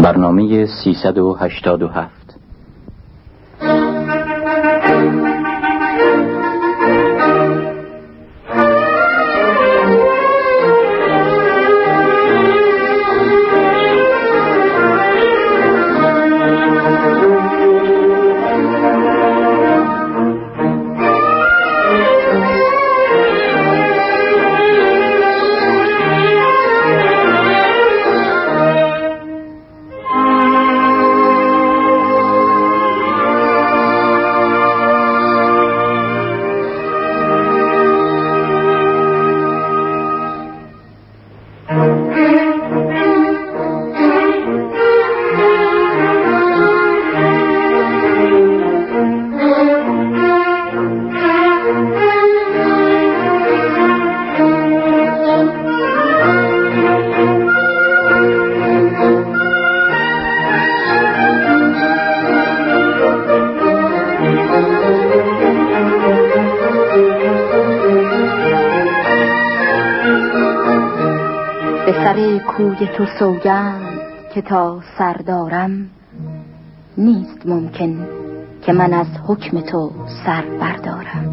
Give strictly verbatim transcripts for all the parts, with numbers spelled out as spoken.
برنامه سیصد و هشتاد و هفت. سر کوی تو سوگند که تا سر دارم، نیست ممکن که من از حکم تو سر بردارم.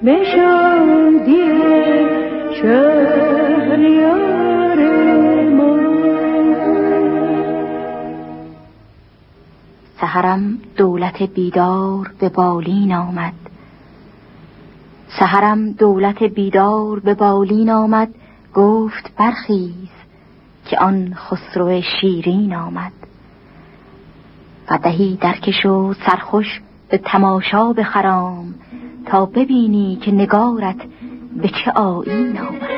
به شادی شهریار ما. سحرم دولت بیدار به بالین آمد، سحرم دولت بیدار به بالین آمد، گفت برخیز که آن خسرو شیرین آمد. قدحی درکش و سرخوش به تماشا بخرام، تا ببینی که نگارت به چه آیین آمد.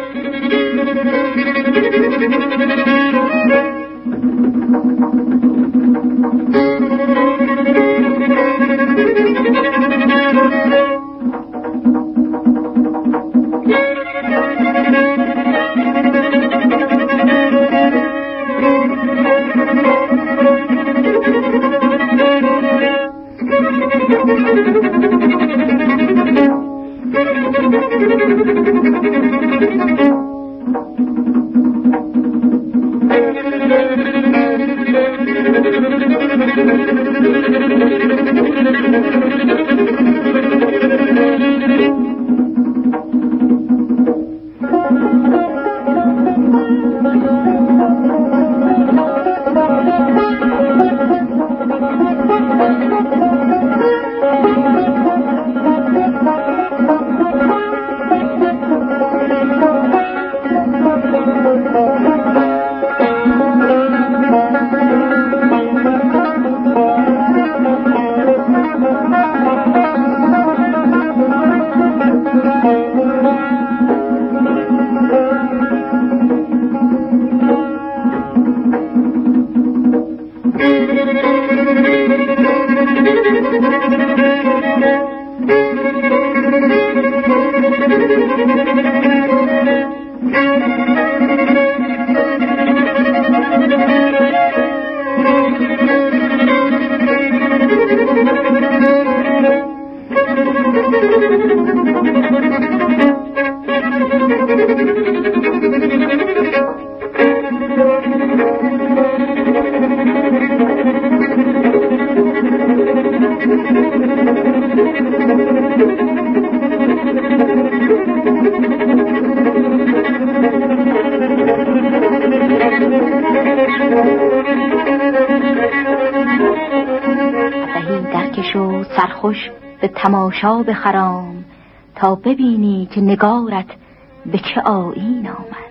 سرخوش به تماشا بخرام، تا ببینی که نگارت به چه آیین آمد.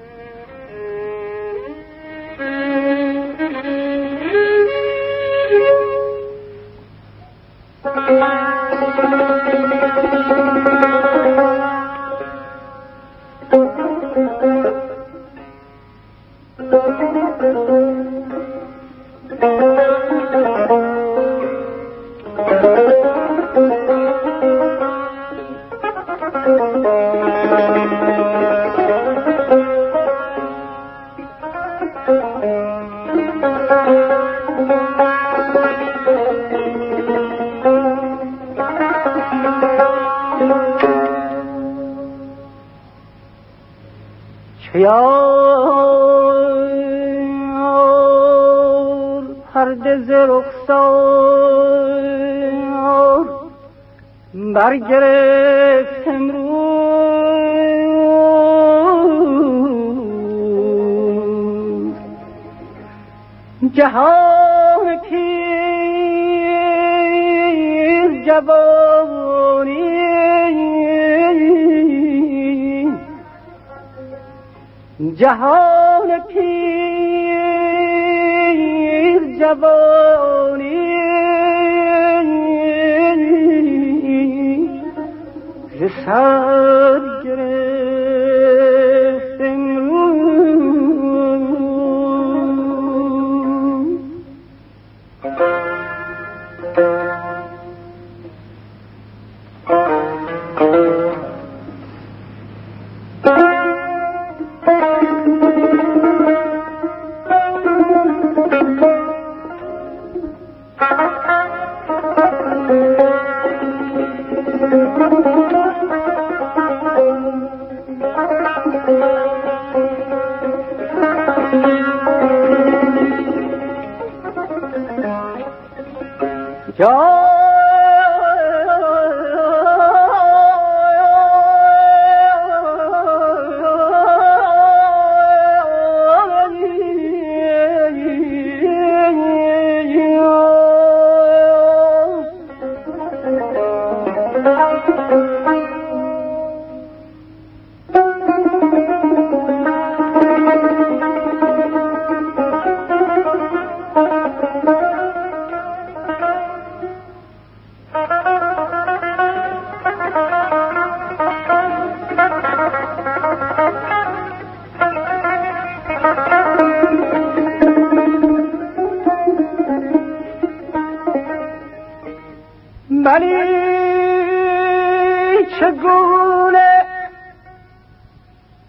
یار پرده ز رخسار برگرفت امروز، جهان پیر جوانی جهان پیر جوانی ز سر گرفت امروز.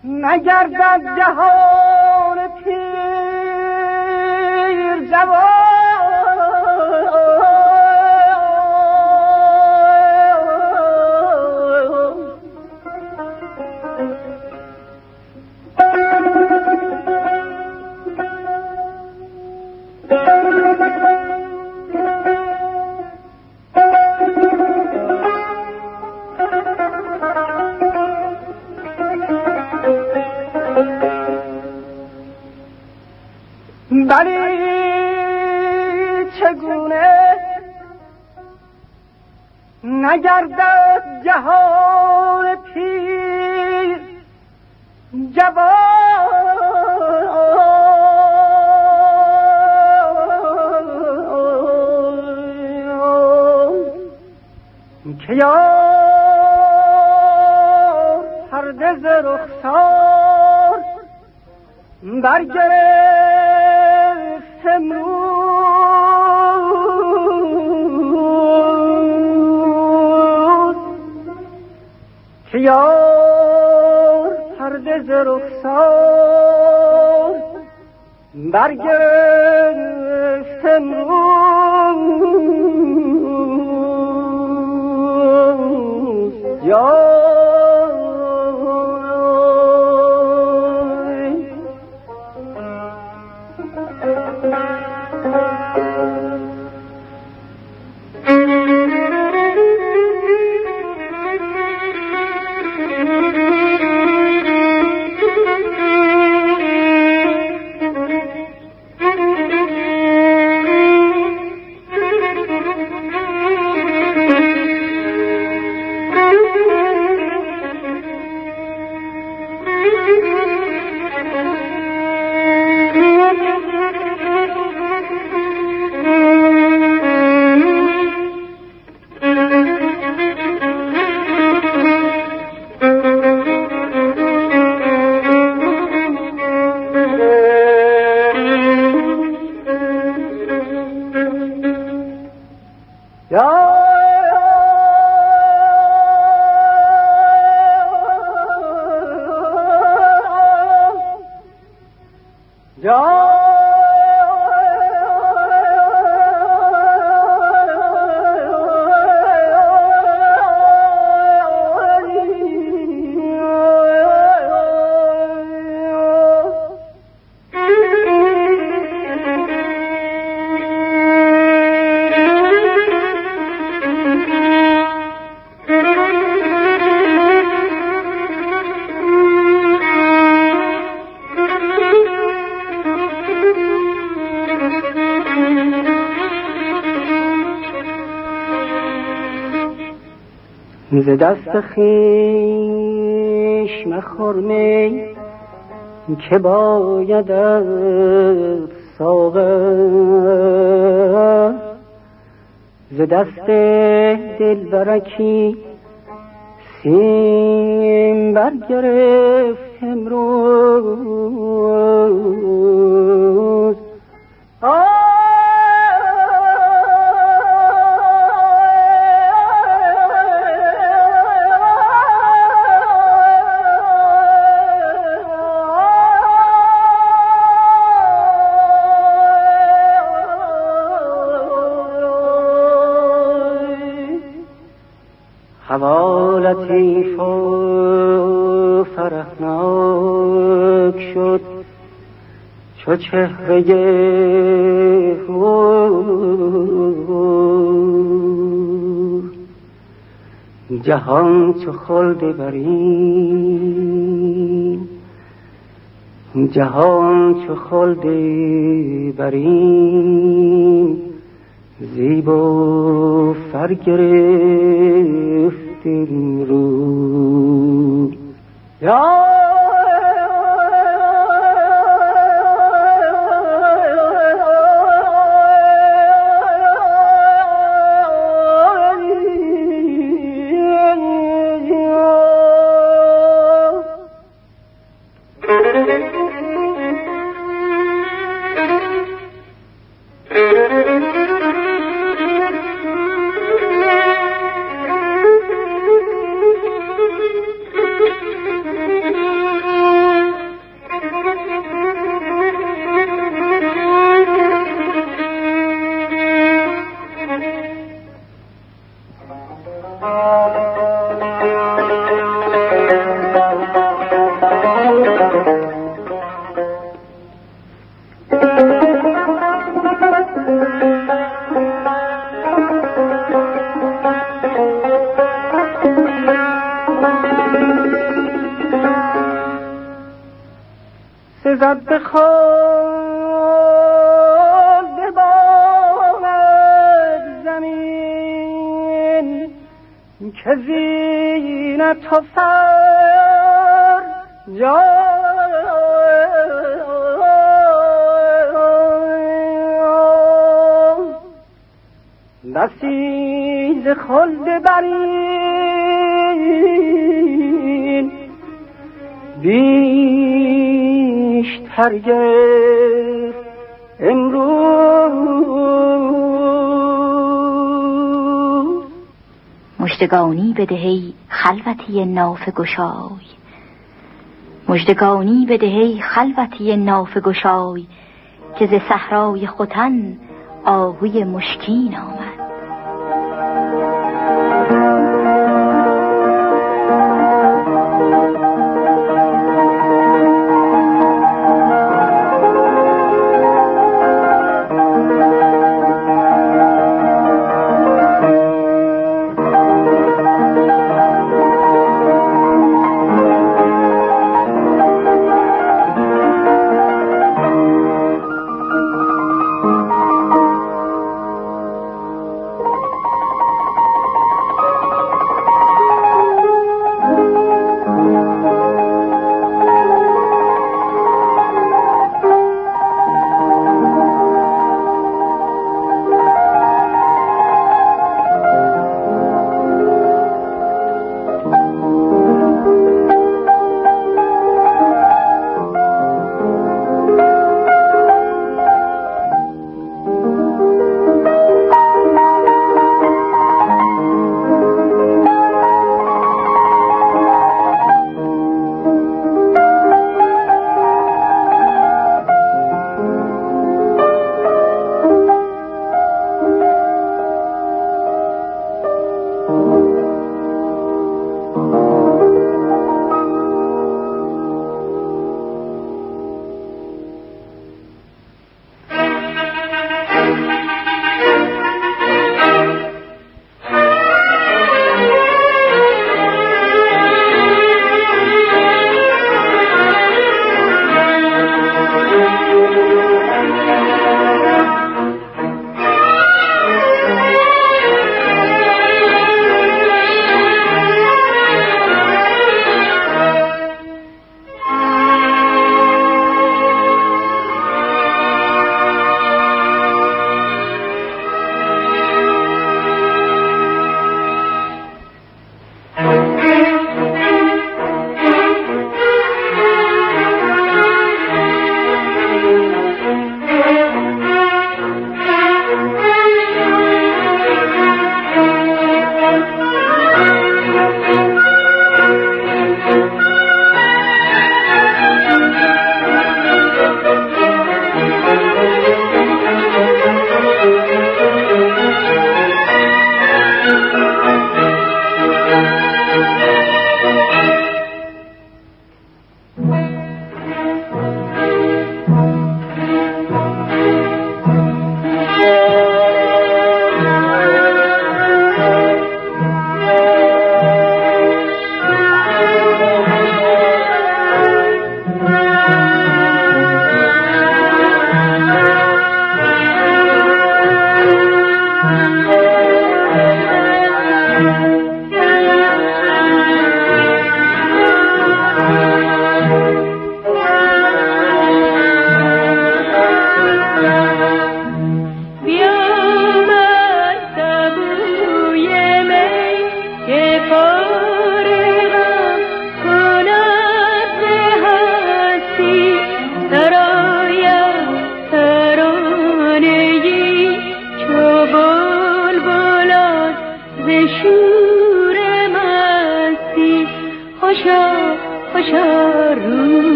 نگردد جهان پیر جوان بلی چگونه نگردد جهان پیر جوان که یار پرده ز رخسار برگرفت امروز که یار پرده ز رخسار برگرفت امروز یار ز دست خویش مخور می که باید از ساغر، ز دست دلبرکی سیم برگرفت امروز. هوا لطیف و فرحناک شد چو چهره او، جهان چو خلد برین، جهان چو خلد برین، زیب و فرگرفت امروز. یا سزد به خود بباید زمین که زینت و فر جا بسی ز خلد برین بیشتر گرد امروز. مژدگانی بدهی خلوتی نافه گشای، مژدگانی بدهی خلوتی نافه گشای که ز صحرای ختن آهوی مشکین آمد.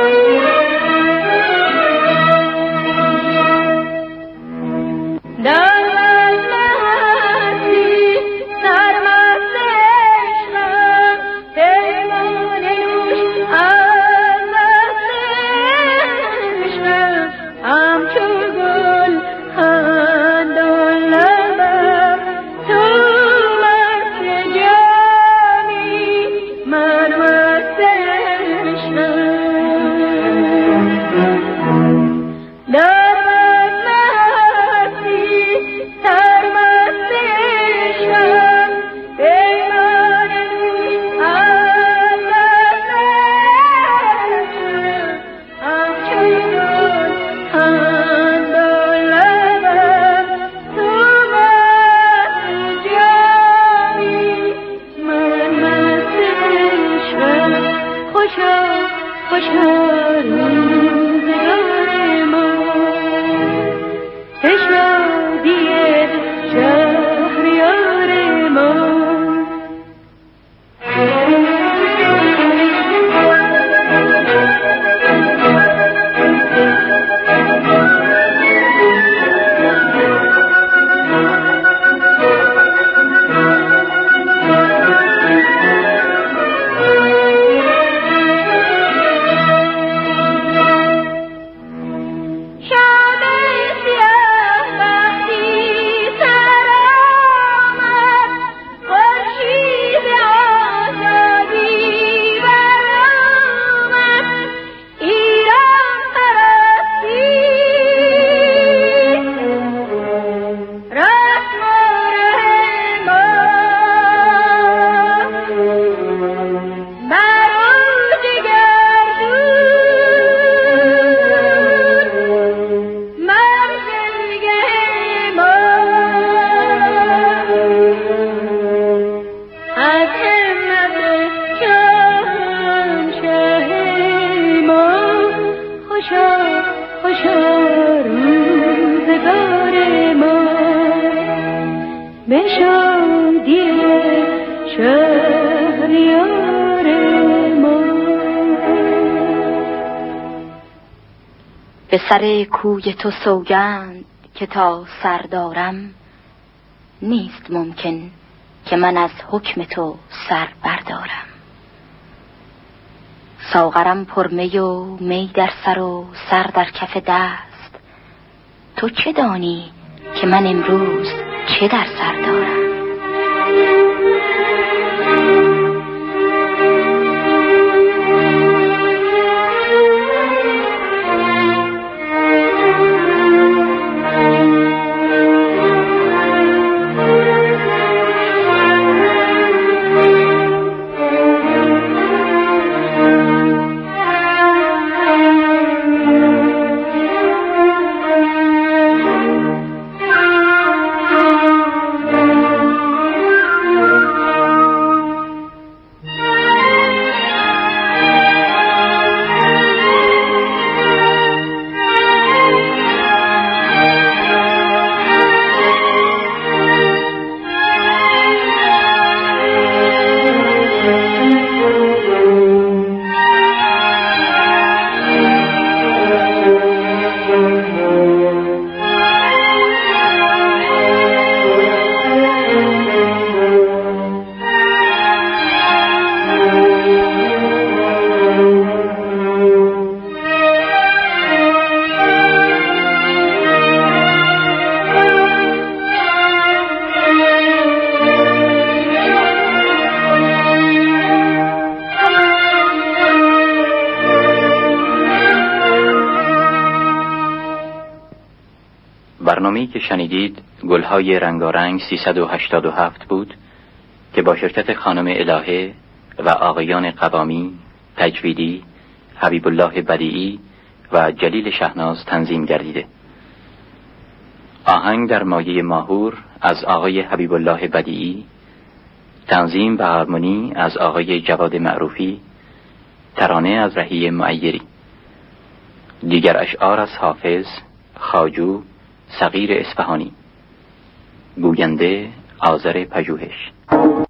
No. به سر کوی تو سوگند که تا سر دارم، نیست ممکن که من از حکم تو سر بردارم. ساغرم پر می و می در سر و سر در کف دست، تو چه دانی که من امروز چه در سر دارم؟ برنامه‌ای که شنیدید گلهای رنگارنگ سیصد و هشتاد و هفت بود که با شرکت خانم الهه و آقایان قوامی، تجویدی، حبیب الله بدیعی و جلیل شهناز تنظیم گردیده. آهنگ در مایه ماهور از آقای حبیب الله بدیعی، تنظیم و هارمونی از آقای جواد معروفی، ترانه از رهی معیری. دیگر اشعار از حافظ، خواجو، صغیر اصفهانی. گوینده آذر پژوهش.